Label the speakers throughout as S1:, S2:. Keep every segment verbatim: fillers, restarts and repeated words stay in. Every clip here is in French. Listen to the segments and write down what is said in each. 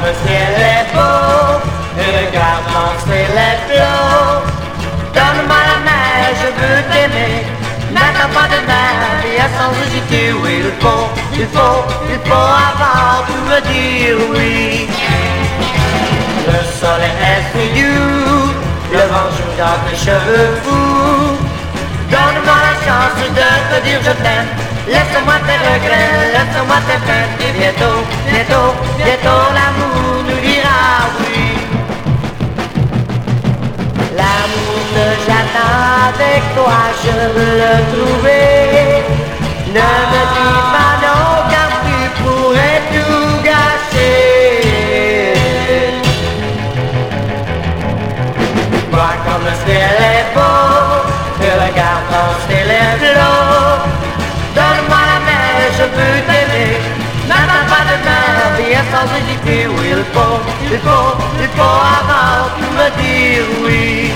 S1: le ciel est beau, et le garde-manger les flots. Donne-moi la main, je veux t'aimer. N'attends pas de main, viens sans hésiter. Oui, il faut, il faut, il faut avant tout me dire oui. Le soleil est figure, le vent joue dans tes cheveux fous. Donne-moi la chance de te dire je t'aime. Laisse-moi tes regrets, laisse-moi tes peines. Et bientôt, bientôt, bientôt l'amour nous dira oui. L'amour que j'attends avec toi, je veux le trouver. Ne me dis pas non, car tu pourrais tout gâcher. Vois comme le ciel est beau, que le garde-manger les flots. Donne-moi la main, je veux t'aimer. N'attends pas de main, viens sans hésiter. Oui, il faut, il faut, il faut avant tout me dire oui.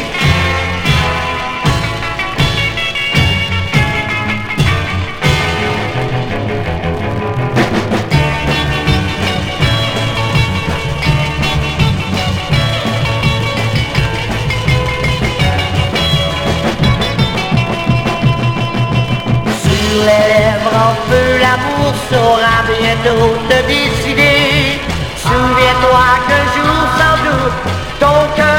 S1: Les lèvres en feu, l'amour saura bientôt te décider. Souviens-toi qu'un jour sans doute ton cœur